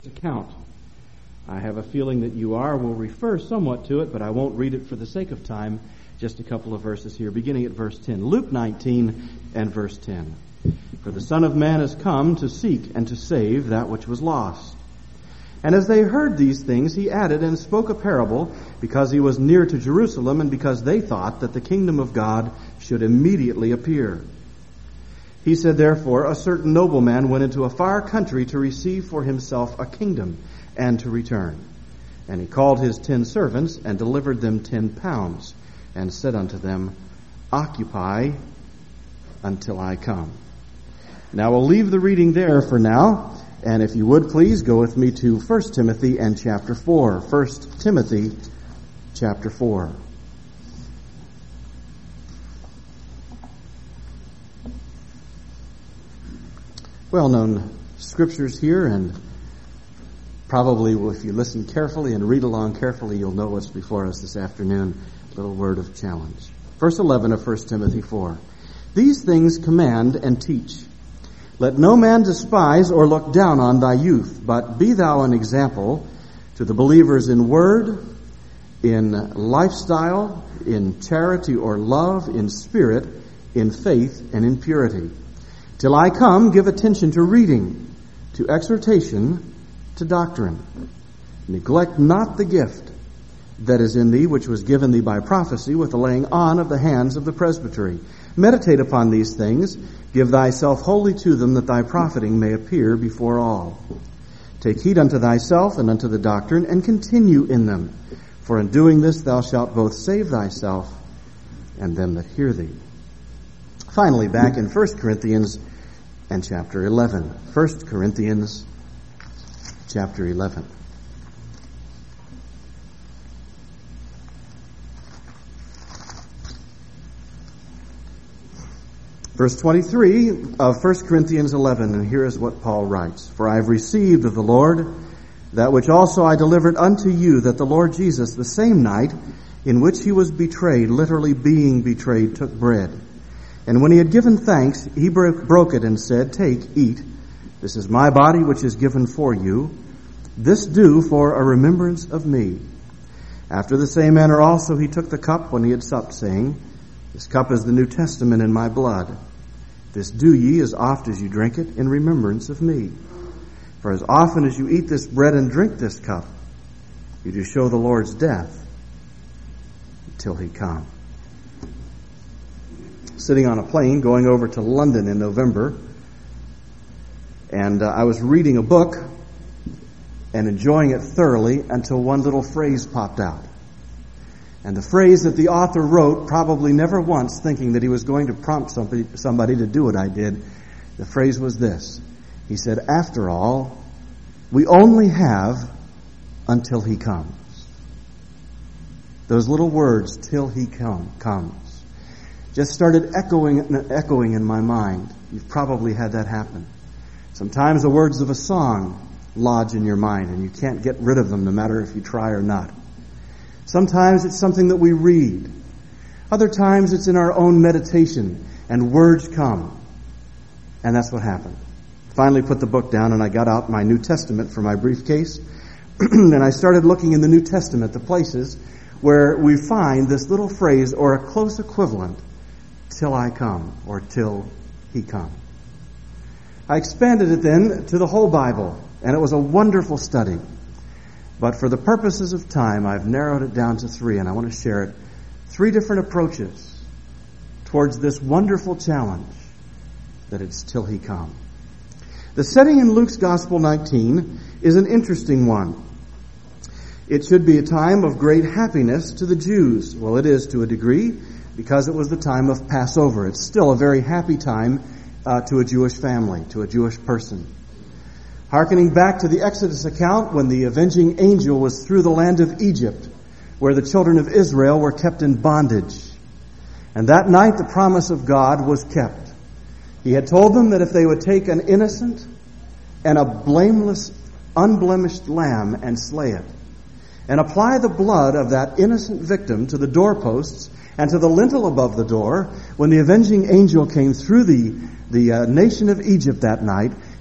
account. I have a feeling that you will refer somewhat to it, but I won't read it for the sake of time. Just a couple of verses here, beginning at verse 10. Luke 19 and verse 10. For the Son of Man has come to seek and to save that which was lost. And as they heard these things, he added and spoke a parable, because he was near to Jerusalem, and because they thought that the kingdom of God should immediately appear. He said, therefore, a certain nobleman went into a far country to receive for himself a kingdom, and to return. And he called his 10 servants, and delivered them 10 pounds, and said unto them, Occupy until I come. Now we'll leave the reading there for now, and if you would please go with me to 1 Timothy and chapter 4. 1 Timothy chapter 4. Well-known scriptures here, and probably if you listen carefully and read along carefully, you'll know what's before us this afternoon. A little word of challenge. Verse 11 of 1 Timothy 4. These things command and teach. Let no man despise or look down on thy youth, but be thou an example to the believers in word, in lifestyle, in charity or love, in spirit, in faith, and in purity. Till I come, give attention to reading, to exhortation, to doctrine. Neglect not the gift that is in thee, which was given thee by prophecy, with the laying on of the hands of the presbytery. Meditate upon these things, give thyself wholly to them, that thy profiting may appear before all. Take heed unto thyself and unto the doctrine, and continue in them. For in doing this thou shalt both save thyself and them that hear thee. Finally, back in 1 Corinthians and chapter 11. 1 Corinthians chapter 11. Verse 23 of 1 Corinthians 11, and here is what Paul writes. For I have received of the Lord that which also I delivered unto you, that the Lord Jesus, the same night in which he was betrayed, literally being betrayed, took bread. And when he had given thanks, he broke it and said, Take, eat. This is my body which is given for you. This do for a remembrance of me. After the same manner also he took the cup when he had supped, saying, This cup is the New Testament in my blood. This do ye as oft as you drink it in remembrance of me. For as often as you eat this bread and drink this cup, you do show the Lord's death until he come. Sitting on a plane going over to London in November, and I was reading a book and enjoying it thoroughly until one little phrase popped out. And the phrase that the author wrote, probably never once thinking that he was going to prompt somebody to do what I did, the phrase was this. He said, after all, we only have until he comes. Those little words, till he comes, just started echoing in my mind. You've probably had that happen. Sometimes the words of a song lodge in your mind, and you can't get rid of them no matter if you try or not. Sometimes it's something that we read. Other times it's in our own meditation, and words come. And that's what happened. Finally put the book down, and I got out my New Testament for my briefcase, and I started looking in the New Testament, the places where we find this little phrase or a close equivalent, till I come, or till he come. I expanded it then to the whole Bible, and it was a wonderful study. But for the purposes of time, I've narrowed it down to 3, and I want to share it. 3 different approaches towards this wonderful challenge that it's till he come. The setting in Luke's Gospel 19 is an interesting one. It should be a time of great happiness to the Jews. Well, it is to a degree, because it was the time of Passover. It's still a very happy time to a Jewish family, to a Jewish person. Hearkening back to the Exodus account, when the avenging angel was through the land of Egypt, where the children of Israel were kept in bondage. And that night the promise of God was kept. He had told them that if they would take an innocent and a blameless, unblemished lamb and slay it, and apply the blood of that innocent victim to the doorposts and to the lintel above the door, when the avenging angel came through the nation of Egypt that night,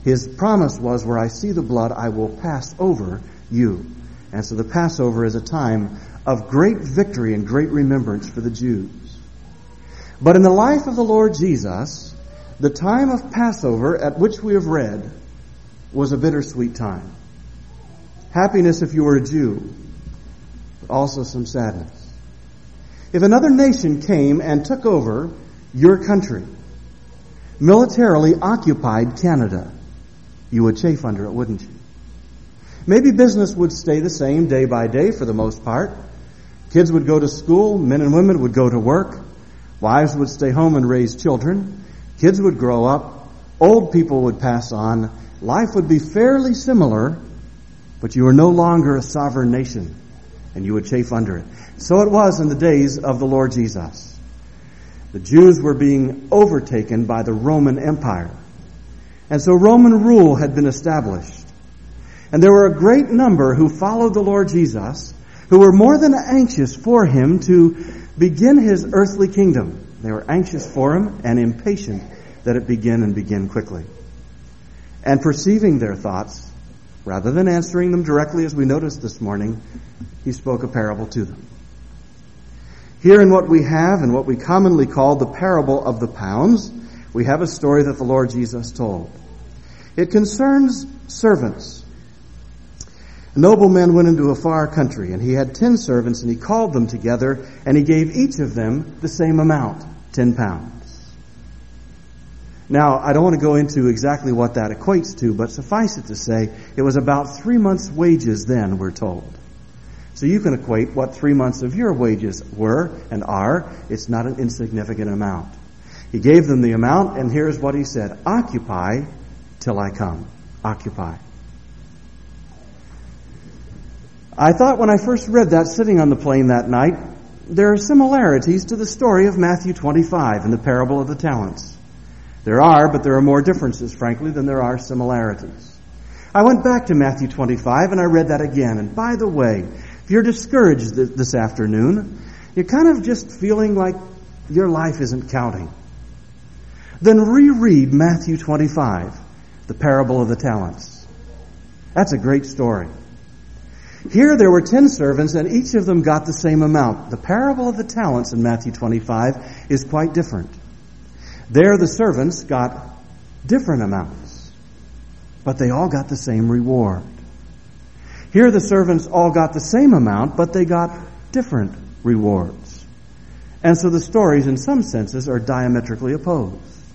His promise was, where I see the blood, I will pass over you. And so the Passover is a time of great victory and great remembrance for the Jews. But in the life of the Lord Jesus, the time of Passover at which we have read was a bittersweet time. Happiness if you were a Jew, but also some sadness. If another nation came and took over your country, militarily occupied Canada, you would chafe under it, wouldn't you? Maybe business would stay the same day by day for the most part. Kids would go to school, men and women would go to work, wives would stay home and raise children, kids would grow up, old people would pass on, life would be fairly similar, but you were no longer a sovereign nation, and you would chafe under it. So it was in the days of the Lord Jesus. The Jews were being overtaken by the Roman Empire. And so Roman rule had been established. And there were a great number who followed the Lord Jesus, who were more than anxious for Him to begin His earthly kingdom. They were anxious for Him and impatient that it begin quickly. And perceiving their thoughts, rather than answering them directly as we noticed this morning, He spoke a parable to them. Here in what we have and what we commonly call the parable of the pounds, we have a story that the Lord Jesus told. It concerns servants. A nobleman went into a far country, and he had 10 servants, and he called them together, and he gave each of them the same amount, 10 pounds. Now, I don't want to go into exactly what that equates to, but suffice it to say, it was about 3 months' wages then, we're told. So you can equate what 3 months of your wages were and are. It's not an insignificant amount. He gave them the amount, and here's what he said: occupy till I come. Occupy. I thought when I first read that sitting on the plane that night, there are similarities to the story of Matthew 25 and the parable of the talents. There are, but there are more differences, frankly, than there are similarities. I went back to Matthew 25 and I read that again. And by the way, if you're discouraged this afternoon, you're kind of just feeling like your life isn't counting, then reread Matthew 25, the parable of the talents. That's a great story. Here there were 10 servants, and each of them got the same amount. The parable of the talents in Matthew 25 is quite different. There the servants got different amounts, but they all got the same reward. Here the servants all got the same amount, but they got different rewards. And so the stories, in some senses, are diametrically opposed.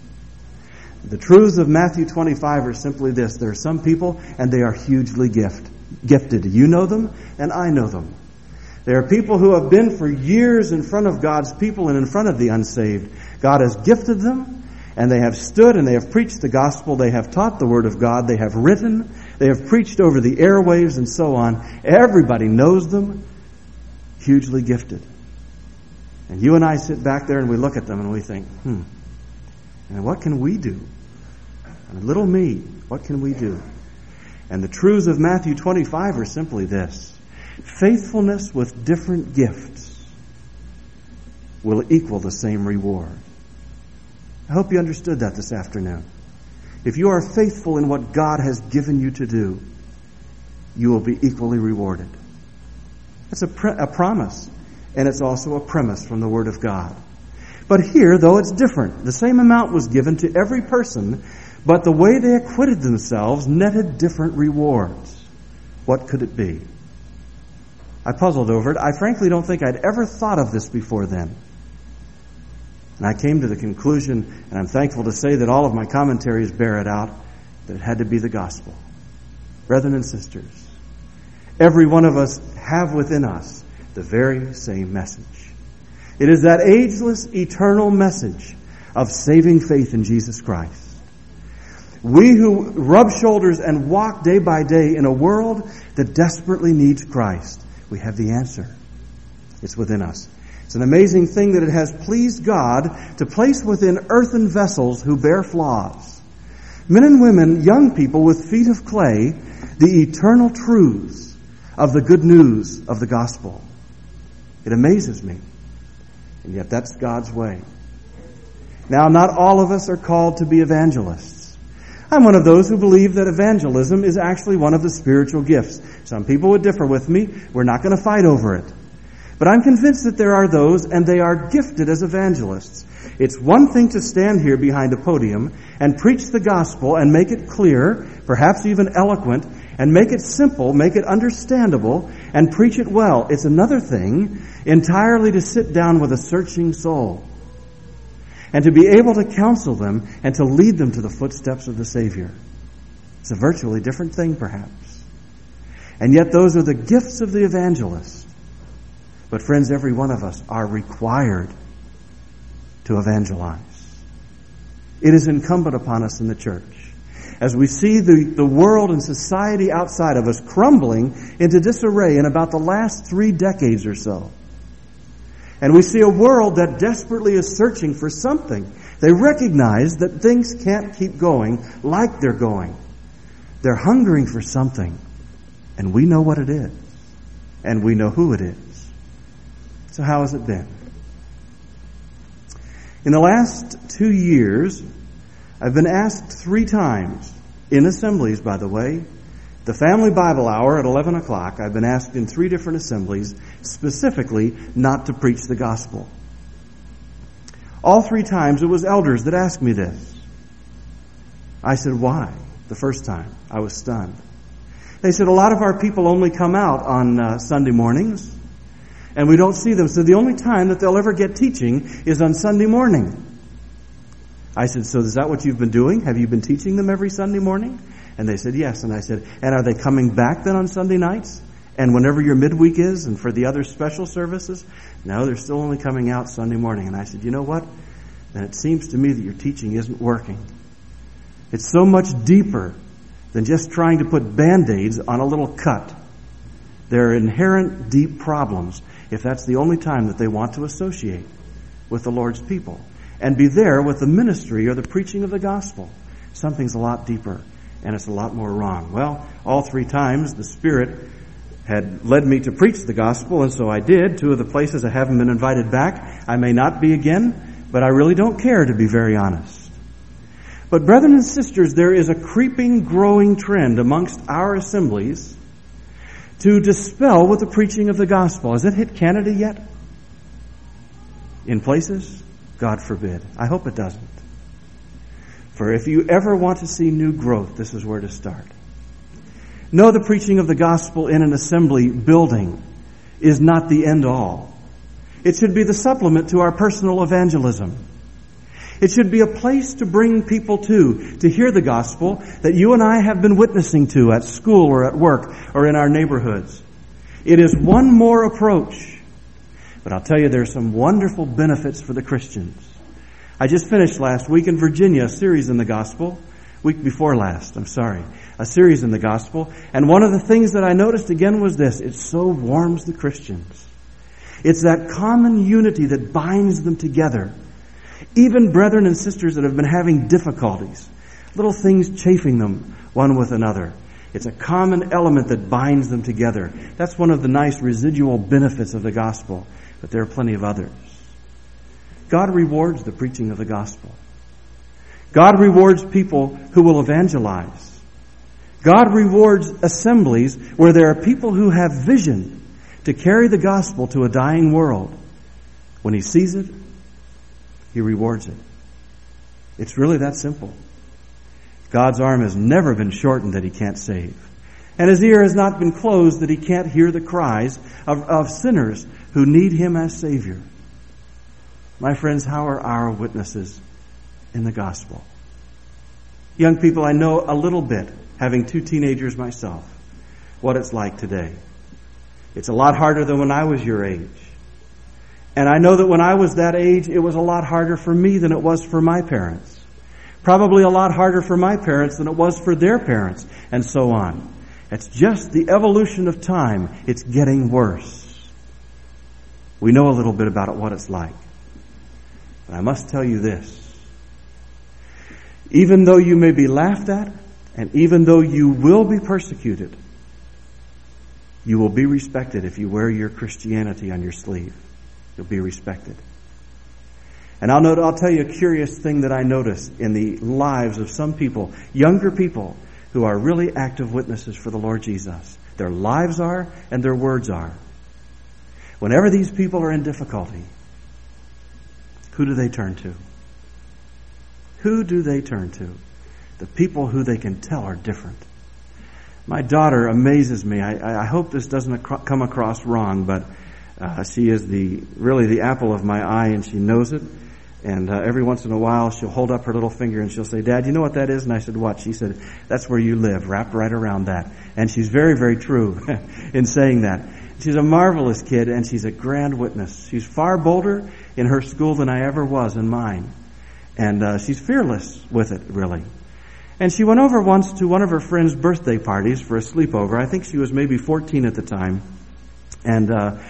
The truths of Matthew 25 are simply this: there are some people, and they are hugely gifted. You know them, and I know them. There are people who have been for years in front of God's people and in front of the unsaved. God has gifted them, and they have stood and they have preached the gospel. They have taught the Word of God. They have written. They have preached over the airwaves and so on. Everybody knows them. Hugely gifted. And you and I sit back there and we look at them and we think, and what can we do? And little me, what can we do? And the truths of Matthew 25 are simply this: faithfulness with different gifts will equal the same reward. I hope you understood that this afternoon. If you are faithful in what God has given you to do, you will be equally rewarded. That's a promise, and it's also a premise from the Word of God. But here, though it's different, the same amount was given to every person, but the way they acquitted themselves netted different rewards. What could it be? I puzzled over it. I frankly don't think I'd ever thought of this before then. And I came to the conclusion, and I'm thankful to say that all of my commentaries bear it out, that it had to be the gospel. Brethren and sisters, every one of us have within us the very same message. It is that ageless, eternal message of saving faith in Jesus Christ. We who rub shoulders and walk day by day in a world that desperately needs Christ, we have the answer. It's within us. It's an amazing thing that it has pleased God to place within earthen vessels who bear flaws, men and women, young people with feet of clay, the eternal truths of the good news of the gospel. It amazes me. And yet that's God's way. Now, not all of us are called to be evangelists. I'm one of those who believe that evangelism is actually one of the spiritual gifts. Some people would differ with me. We're not going to fight over it. But I'm convinced that there are those, and they are gifted as evangelists. It's one thing to stand here behind a podium and preach the gospel and make it clear, perhaps even eloquent, and make it simple, make it understandable, and preach it well. It's another thing entirely to sit down with a searching soul and to be able to counsel them and to lead them to the footsteps of the Savior. It's a virtually different thing, perhaps. And yet those are the gifts of the evangelist. But friends, every one of us are required to evangelize. It is incumbent upon us in the church. As we see the world and society outside of us crumbling into disarray in about the last 3 decades or so, and we see a world that desperately is searching for something, they recognize that things can't keep going like they're going. They're hungering for something, and we know what it is, and we know who it is. So how has it been? In the last 2 years, I've been asked 3 times, in assemblies, by the way, the Family Bible Hour at 11 o'clock, I've been asked in 3 different assemblies, specifically not to preach the gospel. All 3 times it was elders that asked me this. I said, why? The first time, I was stunned. They said, a lot of our people only come out on Sunday mornings, and we don't see them, so the only time that they'll ever get teaching is on Sunday morning. I said, so is that what you've been doing? Have you been teaching them every Sunday morning? And they said, yes. And I said, and are they coming back then on Sunday nights? And whenever your midweek is, and for the other special services? No, they're still only coming out Sunday morning. And I said, you know what? Then it seems to me that your teaching isn't working. It's so much deeper than just trying to put Band-Aids on a little cut. There are inherent deep problems if that's the only time that they want to associate with the Lord's people and be there with the ministry or the preaching of the gospel. Something's a lot deeper, and it's a lot more wrong. Well, all 3 times the Spirit had led me to preach the gospel, and so I did. 2 of the places I haven't been invited back. I may not be again, but I really don't care, to be very honest. But brethren and sisters, there is a creeping, growing trend amongst our assemblies to dispel with the preaching of the gospel. Has it hit Canada yet? In places? God forbid. I hope it doesn't. For if you ever want to see new growth, this is where to start. No, the preaching of the gospel in an assembly building is not the end all. It should be the supplement to our personal evangelism. It should be a place to bring people to hear the gospel that you and I have been witnessing to at school or at work or in our neighborhoods. It is one more approach. But I'll tell you, there's some wonderful benefits for the Christians. I just finished last week in Virginia a series in the gospel. Week before last, a series in the gospel. And one of the things that I noticed again was this. It so warms the Christians. It's that common unity that binds them together. Even brethren and sisters that have been having difficulties, little things chafing them one with another. It's a common element that binds them together. That's one of the nice residual benefits of the gospel. But there are plenty of others. God rewards the preaching of the gospel. God rewards people who will evangelize. God rewards assemblies where there are people who have vision to carry the gospel to a dying world. When He sees it, He rewards it. It's really that simple. God's arm has never been shortened that He can't save. And His ear has not been closed that He can't hear the cries of sinners who need Him as Savior. My friends, how are our witnesses in the gospel? Young people, I know a little bit, having 2 teenagers myself, what it's like today. It's a lot harder than when I was your age. And I know that when I was that age, it was a lot harder for me than it was for my parents. Probably a lot harder for my parents than it was for their parents, and so on. It's just the evolution of time. It's getting worse. We know a little bit about it, what it's like. But I must tell you this. Even though you may be laughed at, and even though you will be persecuted, you will be respected if you wear your Christianity on your sleeve. You'll be respected. And I'll tell you a curious thing that I noticed in the lives of some people, younger people, who are really active witnesses for the Lord Jesus. Their lives are, and their words are. Whenever these people are in difficulty, who do they turn to? Who do they turn to? The people who they can tell are different. My daughter amazes me. I hope this doesn't come across wrong, but she is really the apple of my eye, and she knows it. And every once in a while, she'll hold up her little finger and she'll say, "Dad, you know what that is?" And I said, "What?" She said, "That's where you live," wrapped right around that. And she's very, very true in saying that. She's a marvelous kid, and she's a grand witness. She's far bolder in her school than I ever was in mine. And she's fearless with it, really. And she went over once to one of her friend's birthday parties for a sleepover. I think she was maybe 14 at the time. And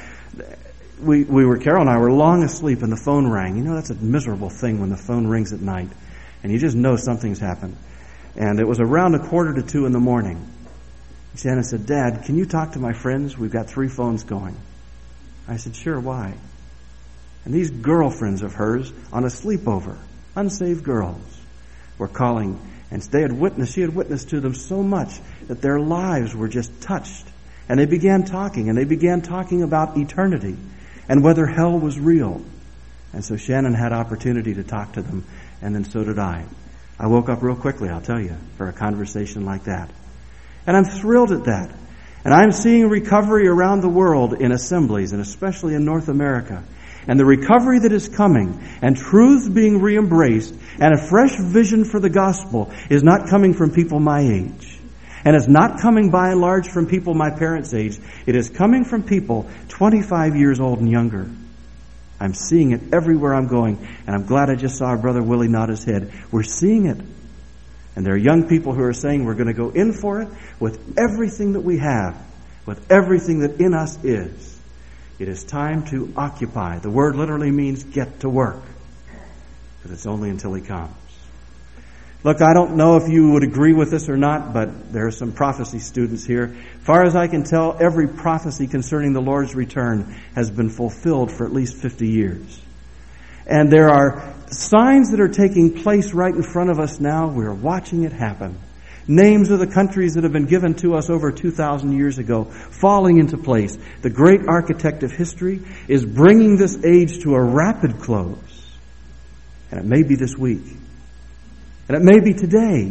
Carol and I were long asleep, and the phone rang. You know, that's a miserable thing when the phone rings at night, and you just know something's happened. And it was around 1:45 in the morning. Shannon said, "Dad, can you talk to my friends? We've got 3 phones going." I said, "Sure, why?" And these girlfriends of hers on a sleepover, unsaved girls, were calling, and she had witnessed to them so much that their lives were just touched. And they began talking about eternity and whether hell was real. And so Shannon had opportunity to talk to them, and then so did I. I woke up real quickly, I'll tell you, for a conversation like that. And I'm thrilled at that. And I'm seeing recovery around the world in assemblies, and especially in North America. And the recovery that is coming, and truths being re-embraced, and a fresh vision for the gospel is not coming from people my age. And it's not coming by and large from people my parents' age. It is coming from people 25 years old and younger. I'm seeing it everywhere I'm going, and I'm glad I just saw our brother Willie nod his head. We're seeing it. And there are young people who are saying we're going to go in for it with everything that we have, with everything that in us is. It is time to occupy. The word literally means get to work, because it's only until He comes. Look, I don't know if you would agree with this or not, but there are some prophecy students here. Far as I can tell, every prophecy concerning the Lord's return has been fulfilled for at least 50 years. And there are signs that are taking place right in front of us now. We're watching it happen. Names of the countries that have been given to us over 2,000 years ago falling into place. The great architect of history is bringing this age to a rapid close. And it may be this week. And it may be today.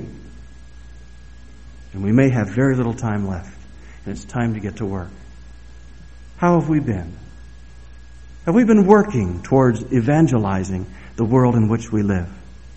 And we may have very little time left. And it's time to get to work. How have we been? Have we been working towards evangelizing the world in which we live?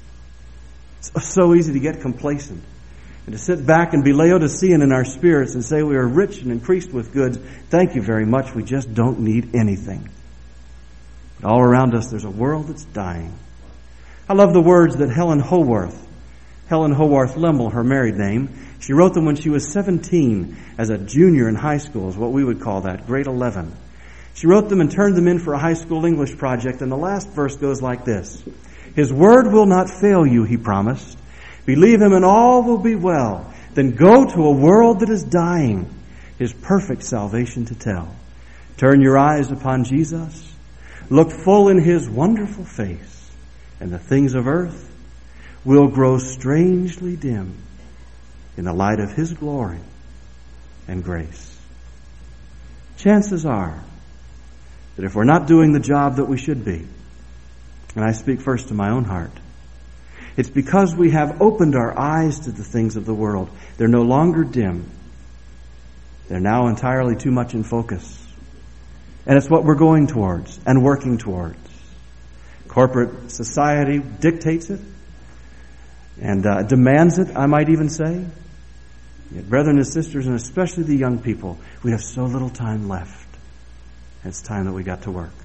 It's so easy to get complacent and to sit back and be Laodicean in our spirits and say we are rich and increased with goods. Thank you very much. We just don't need anything. But all around us there's a world that's dying. I love the words that Helen Howarth Lemmel, her married name, she wrote them when she was 17 as a junior in high school, is what we would call that, grade 11. She wrote them and turned them in for a high school English project, and the last verse goes like this. His word will not fail you, He promised. Believe Him and all will be well. Then go to a world that is dying, His perfect salvation to tell. Turn your eyes upon Jesus. Look full in His wonderful face, and the things of earth will grow strangely dim in the light of His glory and grace. Chances are that if we're not doing the job that we should be, and I speak first to my own heart, it's because we have opened our eyes to the things of the world. They're no longer dim. They're now entirely too much in focus. And it's what we're going towards and working towards. Corporate society dictates it and demands it, I might even say. Yet, brethren and sisters, and especially the young people, we have so little time left. It's time that we got to work.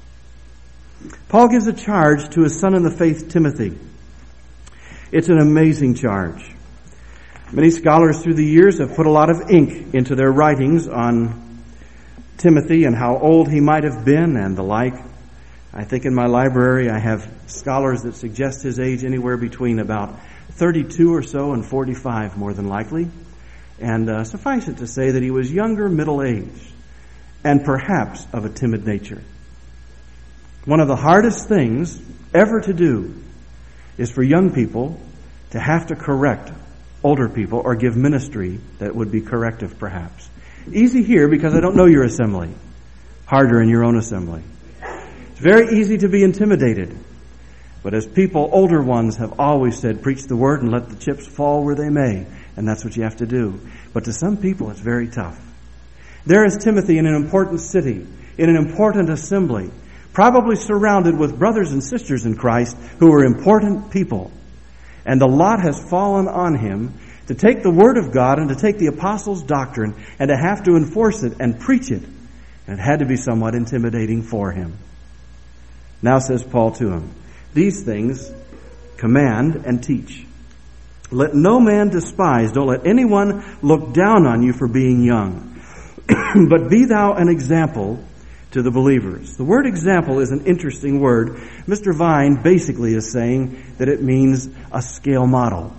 Paul gives a charge to his son in the faith, Timothy. It's an amazing charge. Many scholars through the years have put a lot of ink into their writings on Timothy and how old he might have been and the like. I think in my library I have scholars that suggest his age anywhere between about 32 or so and 45, more than likely. And suffice it to say that he was younger, middle-aged, and perhaps of a timid nature. One of the hardest things ever to do is for young people to have to correct older people or give ministry that would be corrective, perhaps. Easy here because I don't know your assembly. Harder in your own assembly. It's very easy to be intimidated. But as people, older ones have always said, preach the word and let the chips fall where they may. And that's what you have to do. But to some people, it's very tough. There is Timothy in an important city, in an important assembly, probably surrounded with brothers and sisters in Christ who are important people. And the lot has fallen on him to take the Word of God and to take the apostles' doctrine and to have to enforce it and preach it. And it had to be somewhat intimidating for him. Now says Paul to him, these things command and teach. Let no man despise, don't let anyone look down on you for being young. But be thou an example to the believers. The word example is an interesting word. Mr. Vine basically is saying that it means a scale model.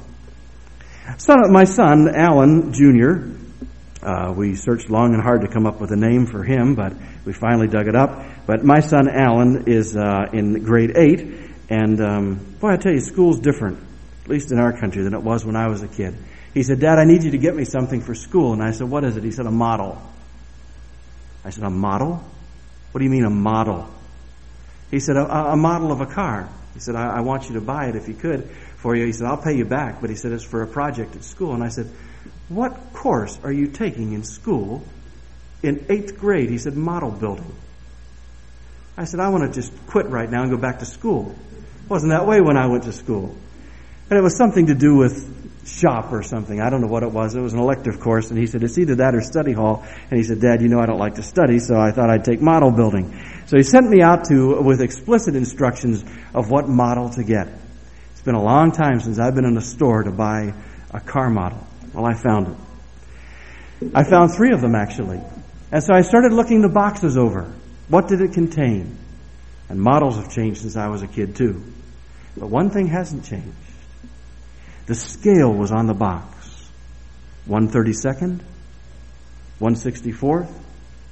My son, Alan Jr., we searched long and hard to come up with a name for him, but we finally dug it up. But my son, Alan, is in grade 8, and boy, I tell you, school's different, at least in our country, than it was when I was a kid. He said, Dad, I need you to get me something for school. And I said, what is it? He said, a model. I said, a model? What do you mean a model? He said, a model of a car. He said, I want you to buy it if you could for you. He said, I'll pay you back. But he said, it's for a project at school. And I said, what course are you taking in school in 8th grade? He said, model building. I said, I want to just quit right now and go back to school. It wasn't that way when I went to school. And it was something to do with shop or something. I don't know what it was. It was an elective course. And he said, it's either that or study hall. And he said, Dad, you know I don't like to study, so I thought I'd take model building. So he sent me out with explicit instructions of what model to get. It's been a long time since I've been in a store to buy a car model. Well, I found it. I found 3 of them, actually. And so I started looking the boxes over. What did it contain? And models have changed since I was a kid, too. But one thing hasn't changed. The scale was on the box. 1/32nd, 1/64th.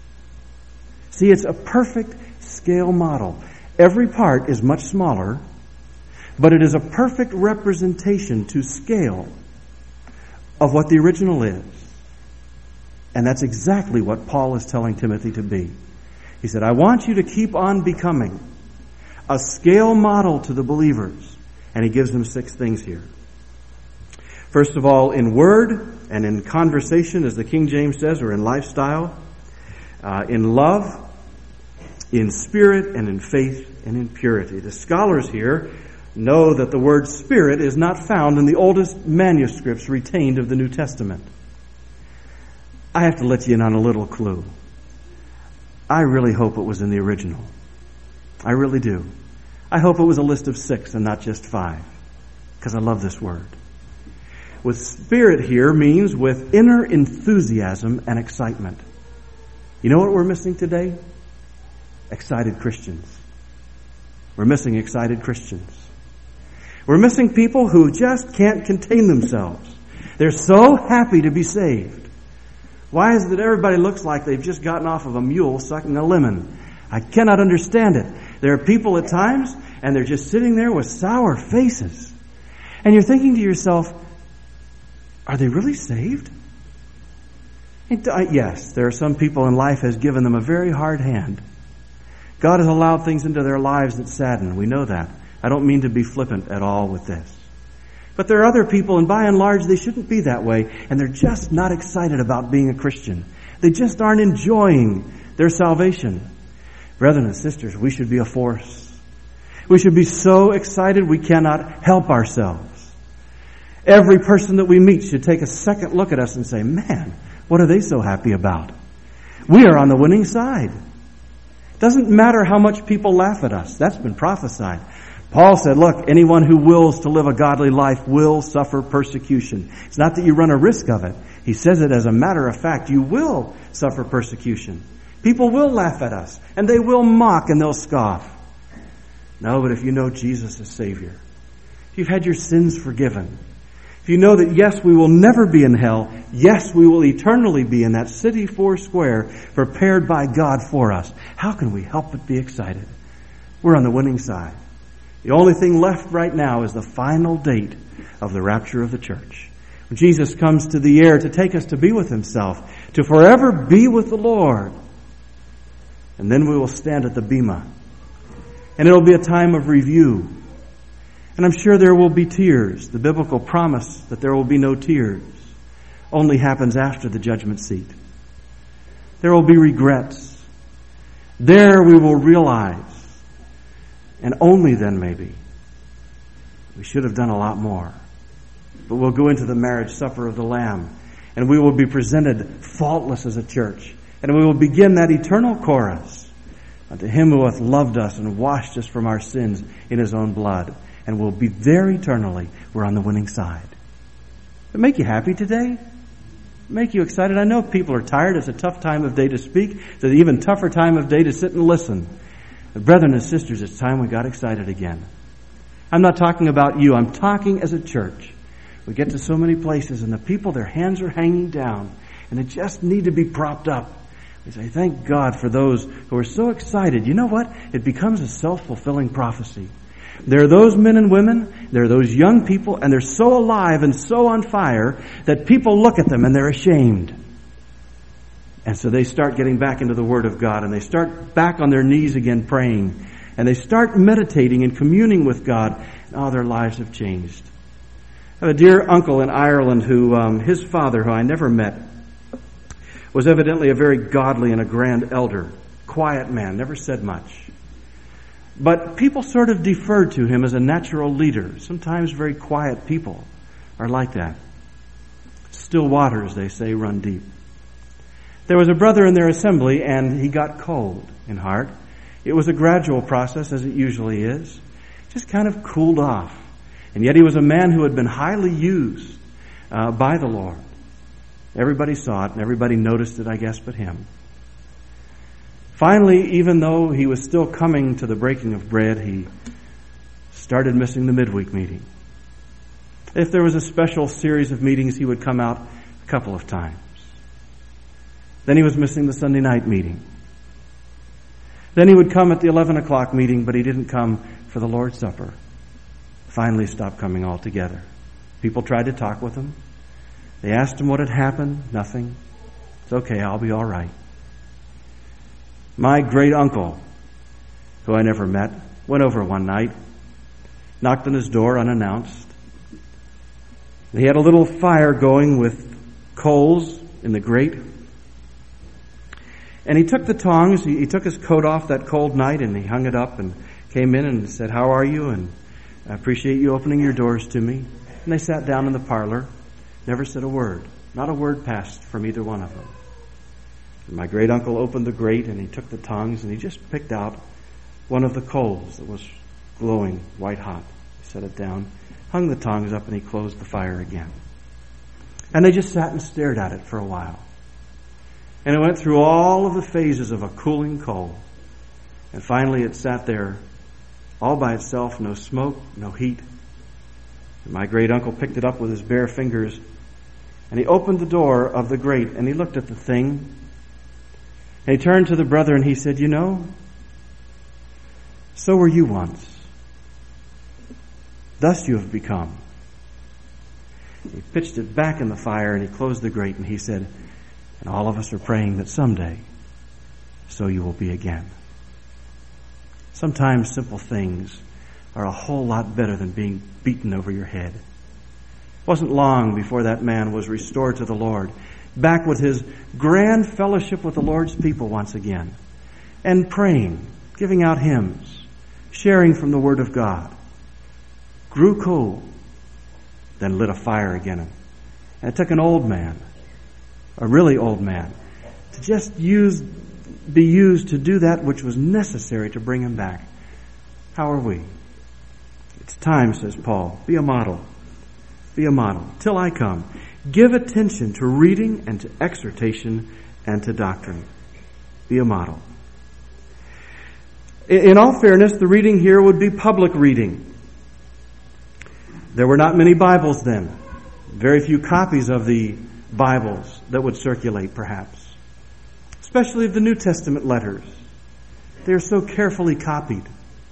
See, it's a perfect scale model. Every part is much smaller, but it is a perfect representation to scale of what the original is. And that's exactly what Paul is telling Timothy to be. He said, I want you to keep on becoming a scale model to the believers. And he gives them 6 things here. First of all, in word and in conversation, as the King James says, or in lifestyle, in love, in spirit, and in faith, and in purity. The scholars here know that the word spirit is not found in the oldest manuscripts retained of the New Testament. I have to let you in on a little clue. I really hope it was in the original. I really do. I hope it was a list of 6 and not just 5, because I love this word. With spirit here means with inner enthusiasm and excitement. You know what we're missing today? Excited Christians. We're missing excited Christians. We're missing people who just can't contain themselves. They're so happy to be saved. Why is it that everybody looks like they've just gotten off of a mule sucking a lemon? I cannot understand it. There are people at times, and they're just sitting there with sour faces. And you're thinking to yourself, are they really saved? Yes, there are some people in life has given them a very hard hand. God has allowed things into their lives that sadden. We know that. I don't mean to be flippant at all with this. But there are other people, and by and large, they shouldn't be that way, and they're just not excited about being a Christian. They just aren't enjoying their salvation. Brethren and sisters, we should be a force. We should be so excited we cannot help ourselves. Every person that we meet should take a second look at us and say, man, what are they so happy about? We are on the winning side. It doesn't matter how much people laugh at us. That's been prophesied. Paul said, look, anyone who wills to live a godly life will suffer persecution. It's not that you run a risk of it. He says it as a matter of fact. You will suffer persecution. People will laugh at us, and they will mock, and they'll scoff. No, but if you know Jesus as Savior, if you've had your sins forgiven, if you know that, yes, we will never be in hell, yes, we will eternally be in that city 4 square prepared by God for us, how can we help but be excited? We're on the winning side. The only thing left right now is the final date of the rapture of the church. When Jesus comes to the air to take us to be with Himself, to forever be with the Lord. And then we will stand at the Bema. And it'll be a time of review. And I'm sure there will be tears. The biblical promise that there will be no tears only happens after the judgment seat. There will be regrets. There we will realize, and only then maybe, we should have done a lot more. But we'll go into the marriage supper of the Lamb, and we will be presented faultless as a church. And we will begin that eternal chorus. Unto Him who hath loved us and washed us from our sins in His own blood. And we'll be there eternally. We're on the winning side. Does it make you happy today? Make you excited? I know people are tired. It's a tough time of day to speak. It's an even tougher time of day to sit and listen. But brethren and sisters, it's time we got excited again. I'm not talking about you. I'm talking as a church. We get to so many places and the people, their hands are hanging down and they just need to be propped up. We say, thank God for those who are so excited. You know what? It becomes a self-fulfilling prophecy. There are those men and women, there are those young people, and they're so alive and so on fire that people look at them and they're ashamed. And so they start getting back into the Word of God, and they start back on their knees again praying, and they start meditating and communing with God, and their lives have changed. I have a dear uncle in Ireland who, his father, who I never met, was evidently a very godly and a grand elder, quiet man, never said much. But people sort of deferred to him as a natural leader. Sometimes very quiet people are like that. Still waters, they say, run deep. There was a brother in their assembly, and he got cold in heart. It was a gradual process, as it usually is. Just kind of cooled off. And yet he was a man who had been highly used by the Lord. Everybody saw it, and everybody noticed it, I guess, but him. Finally, even though he was still coming to the breaking of bread, he started missing the midweek meeting. If there was a special series of meetings, he would come out a couple of times. Then he was missing the Sunday night meeting. Then he would come at the 11 o'clock meeting, but he didn't come for the Lord's Supper. Finally stopped coming altogether. People tried to talk with him. They asked him what had happened. Nothing. It's okay, I'll be all right. My great uncle, who I never met, went over one night, knocked on his door unannounced. He had a little fire going with coals in the grate. And he took the tongs, he took his coat off that cold night and he hung it up and came in and said, "How are you? And I appreciate you opening your doors to me." And they sat down in the parlor, never said a word. Not a word passed from either one of them. And my great uncle opened the grate and he took the tongs and he just picked out one of the coals that was glowing white hot. He set it down, hung the tongs up, and he closed the fire again. And they just sat and stared at it for a while. And it went through all of the phases of a cooling coal. And finally it sat there all by itself, no smoke, no heat. And my great uncle picked it up with his bare fingers and he opened the door of the grate and he looked at the thing. And he turned to the brother and he said, "You know, so were you once. Thus you have become." He pitched it back in the fire and he closed the grate and he said, "And all of us are praying that someday, so you will be again." Sometimes simple things are a whole lot better than being beaten over your head. It wasn't long before that man was restored to the Lord, back with his grand fellowship with the Lord's people once again, and praying, giving out hymns, sharing from the Word of God. Grew cool, then lit a fire again. And it took an old man, a really old man, to just be used to do that which was necessary to bring him back. How are we? It's time, says Paul. Be a model. Be a model. Till I come. Give attention to reading and to exhortation and to doctrine. Be a model. In all fairness, the reading here would be public reading. There were not many Bibles then. Very few copies of the Bibles that would circulate, perhaps. Especially the New Testament letters. They are so carefully copied.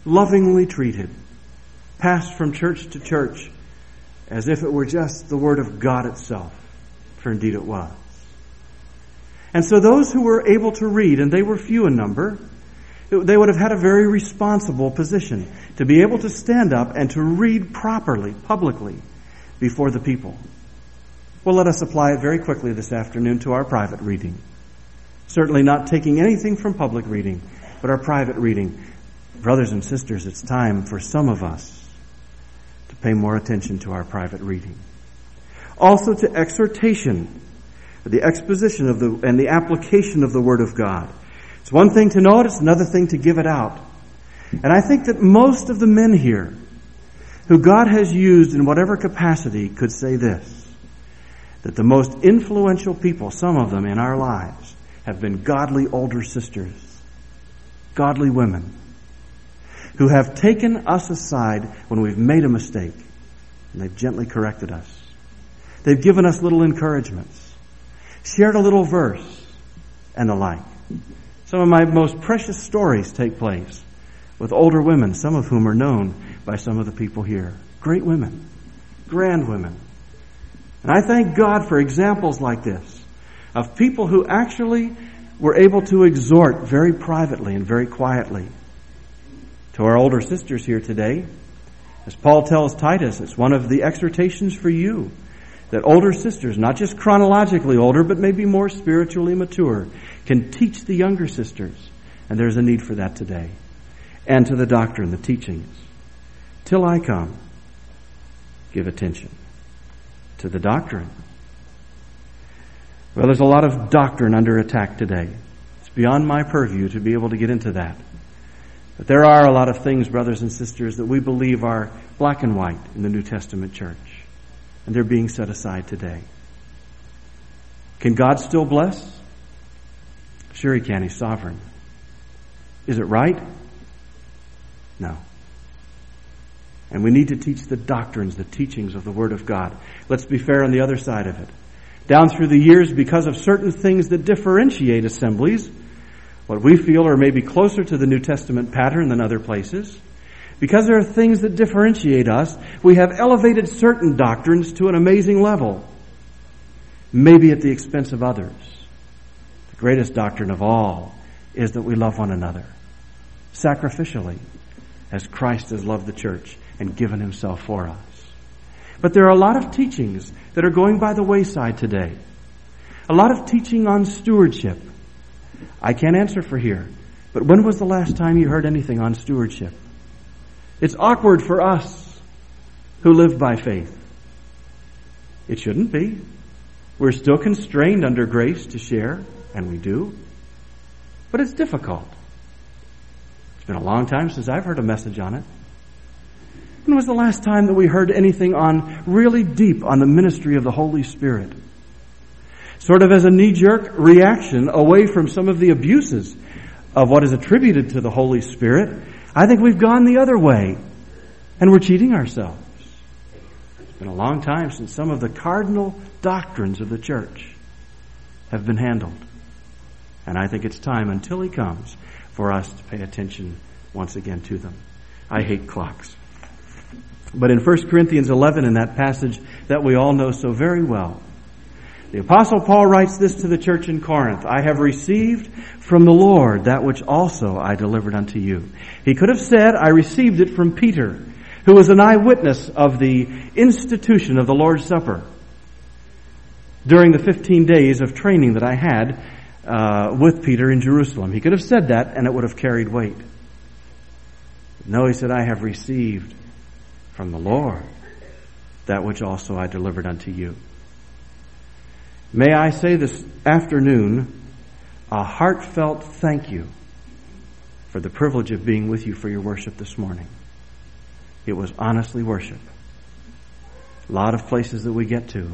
lovingly treated, passed from church to church as if it were just the Word of God itself, for indeed it was. And so those who were able to read, and they were few in number, they would have had a very responsible position to be able to stand up and to read properly, publicly, before the people. Well, let us apply it very quickly this afternoon to our private reading. Certainly not taking anything from public reading, but our private reading. Brothers and sisters, it's time for some of us to pay more attention to our private reading. Also to exhortation, the exposition of and the application of the Word of God. It's one thing to know it, it's another thing to give it out. And I think that most of the men here who God has used in whatever capacity could say this, that the most influential people, some of them in our lives, have been godly older sisters, godly women, who have taken us aside when we've made a mistake, and they've gently corrected us. They've given us little encouragements, shared a little verse, and the like. Some of my most precious stories take place with older women, some of whom are known by some of the people here. Great women, grand women. And I thank God for examples like this, of people who actually were able to exhort very privately and very quietly. To our older sisters here today, as Paul tells Titus, it's one of the exhortations for you, that older sisters, not just chronologically older, but maybe more spiritually mature, can teach the younger sisters. And there's a need for that today. And to the doctrine, the teachings. Till I come, give attention to the doctrine. Well, there's a lot of doctrine under attack today. It's beyond my purview to be able to get into that. But there are a lot of things, brothers and sisters, that we believe are black and white in the New Testament church. And they're being set aside today. Can God still bless? Sure He can. He's sovereign. Is it right? No. And we need to teach the doctrines, the teachings of the Word of God. Let's be fair on the other side of it. Down through the years, because of certain things that differentiate assemblies, what we feel are maybe closer to the New Testament pattern than other places, because there are things that differentiate us, we have elevated certain doctrines to an amazing level, maybe at the expense of others. The greatest doctrine of all is that we love one another sacrificially, as Christ has loved the church and given Himself for us. But there are a lot of teachings that are going by the wayside today. A lot of teaching on stewardship. I can't answer for here, but when was the last time you heard anything on stewardship? It's awkward for us who live by faith. It shouldn't be. We're still constrained under grace to share, and we do. But it's difficult. It's been a long time since I've heard a message on it. When was the last time that we heard anything on really deep on the ministry of the Holy Spirit? Sort of as a knee-jerk reaction away from some of the abuses of what is attributed to the Holy Spirit, I think we've gone the other way, and we're cheating ourselves. It's been a long time since some of the cardinal doctrines of the church have been handled. And I think it's time, until He comes, for us to pay attention once again to them. I hate clocks. But in 1 Corinthians 11, in that passage that we all know so very well, the Apostle Paul writes this to the church in Corinth: I have received from the Lord that which also I delivered unto you. He could have said, I received it from Peter, who was an eyewitness of the institution of the Lord's Supper during the 15 days of training that I had with Peter in Jerusalem. He could have said that, and it would have carried weight. No, he said, I have received from the Lord that which also I delivered unto you. May I say this afternoon a heartfelt thank you for the privilege of being with you for your worship this morning. It was honestly worship. A lot of places that we get to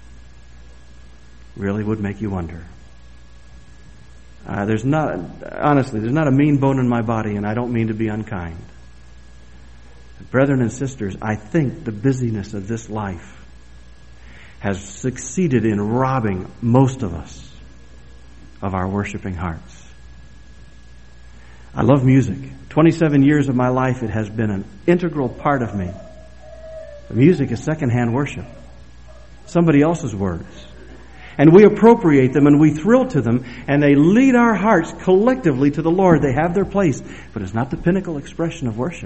really would make you wonder. There's not a mean bone in my body, and I don't mean to be unkind. Brethren and sisters, I think the busyness of this life has succeeded in robbing most of us of our worshiping hearts. I love music. 27 years of my life, it has been an integral part of me. The music is secondhand worship. Somebody else's words. And we appropriate them and we thrill to them, and they lead our hearts collectively to the Lord. They have their place, but it's not the pinnacle expression of worship.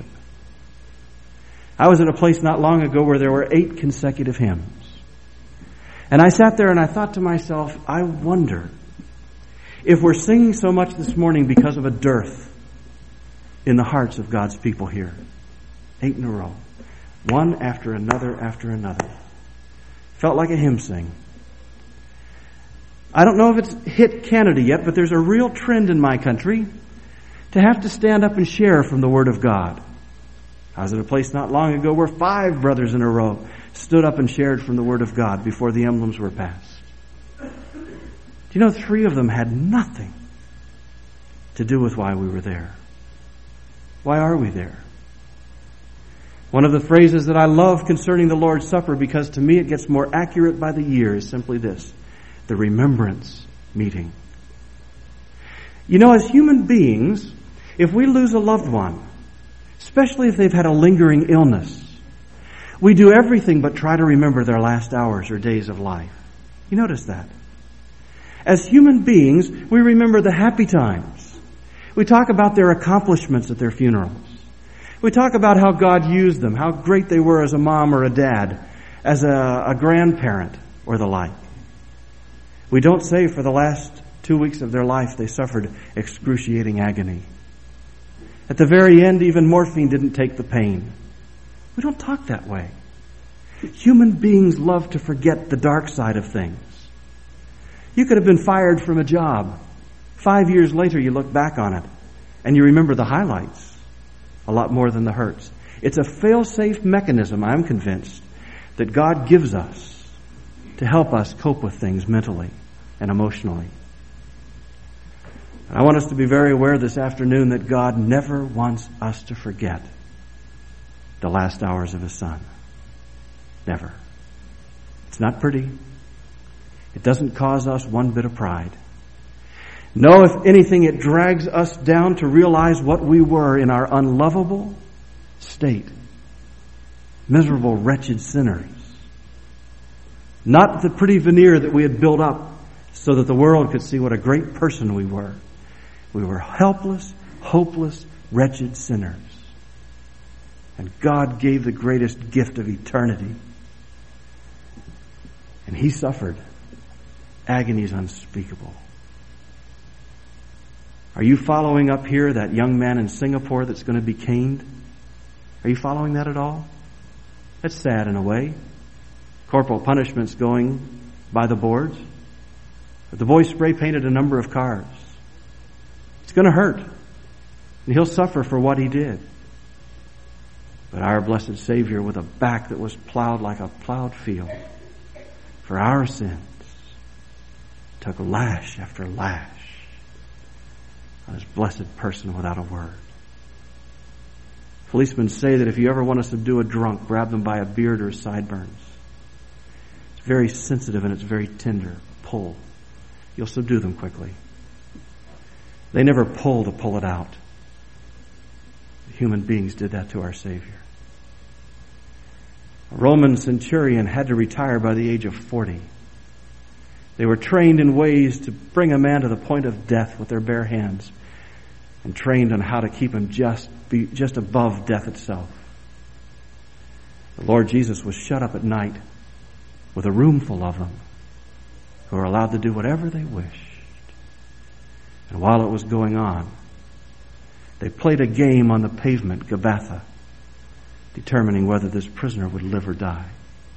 I was at a place not long ago where there were 8 consecutive hymns. And I sat there and I thought to myself, I wonder if we're singing so much this morning because of a dearth in the hearts of God's people here. 8 in a row. One after another after another. Felt like a hymn sing. I don't know if it's hit Canada yet, but there's a real trend in my country to have to stand up and share from the Word of God. I was at a place not long ago where 5 brothers in a row stood up and shared from the Word of God before the emblems were passed. Do you know 3 of them had nothing to do with why we were there? Why are we there? One of the phrases that I love concerning the Lord's Supper, because to me it gets more accurate by the year, is simply this: the remembrance meeting. You know, as human beings, if we lose a loved one, especially if they've had a lingering illness, we do everything but try to remember their last hours or days of life. You notice that? As human beings, we remember the happy times. We talk about their accomplishments at their funerals. We talk about how God used them, how great they were as a mom or a dad, as a grandparent or the like. We don't say for the last 2 weeks of their life they suffered excruciating agony. At the very end, even morphine didn't take the pain. We don't talk that way. Human beings love to forget the dark side of things. You could have been fired from a job. 5 years later, you look back on it, and you remember the highlights a lot more than the hurts. It's a fail-safe mechanism, I'm convinced, that God gives us to help us cope with things mentally and emotionally. And I want us to be very aware this afternoon that God never wants us to forget the last hours of His Son. Never. It's not pretty. It doesn't cause us one bit of pride. No, if anything, it drags us down to realize what we were in our unlovable state. Miserable, wretched sinners. Not the pretty veneer that we had built up so that the world could see what a great person we were. We were helpless, hopeless, wretched sinners. And God gave the greatest gift of eternity. And He suffered agonies unspeakable. Are you following up here that young man in Singapore that's going to be caned? Are you following that at all? That's sad in a way. Corporal punishment's going by the boards. But the boy spray painted a number of cars. It's going to hurt. And he'll suffer for what he did. But our blessed Savior, with a back that was plowed like a plowed field for our sins, took lash after lash on His blessed person without a word. Policemen say that if you ever want to subdue a drunk, grab them by a beard or sideburns. It's very sensitive and it's very tender. Pull. You'll subdue them quickly. They never pull to pull it out. Human beings did that to our Savior. A Roman centurion had to retire by the age of 40. They were trained in ways to bring a man to the point of death with their bare hands, and trained on how to keep him just above death itself. The Lord Jesus was shut up at night with a room full of them who were allowed to do whatever they wished. And while it was going on, they played a game on the pavement, Gabbatha, determining whether this prisoner would live or die.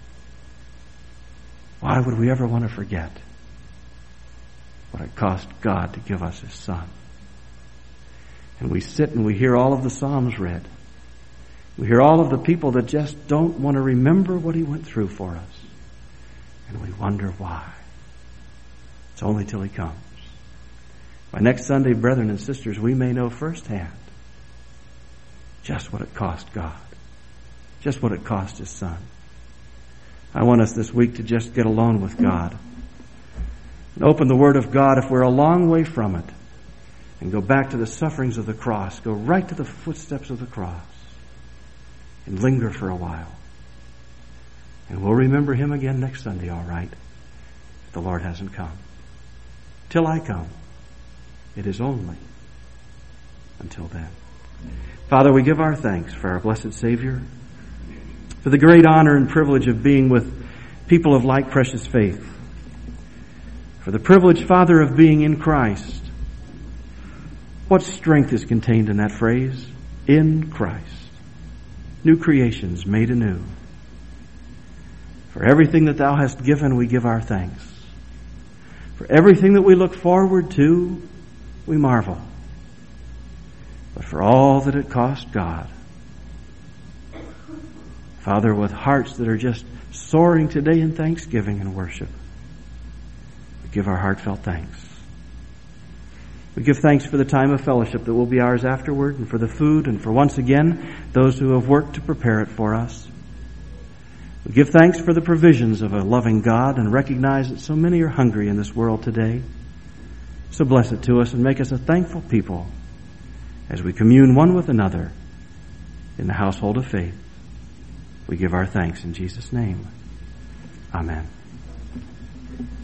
Why would we ever want to forget what it cost God to give us His Son? And we sit and we hear all of the Psalms read. We hear all of the people that just don't want to remember what He went through for us. And we wonder why. It's only till He comes. By next Sunday, brethren and sisters, we may know firsthand just what it cost God. Just what it cost His Son. I want us this week to just get alone with God and open the Word of God. If we're a long way from it, and go back to the sufferings of the cross, go right to the footsteps of the cross, and linger for a while. And we'll remember him again next Sunday, all right, if the Lord hasn't come. Till I come, it is only until then. Father, we give our thanks for our blessed Savior, for the great honor and privilege of being with people of like precious faith, for the privilege, Father, of being in Christ. What strength is contained in that phrase? In Christ. New creations made anew. For everything that thou hast given, we give our thanks. For everything that we look forward to, we marvel. But for all that it cost God, Father, with hearts that are just soaring today in thanksgiving and worship, we give our heartfelt thanks. We give thanks for the time of fellowship that will be ours afterward, and for the food, and for once again those who have worked to prepare it for us. We give thanks for the provisions of a loving God and recognize that so many are hungry in this world today. So bless it to us and make us a thankful people as we commune one with another in the household of faith. We give our thanks in Jesus' name. Amen.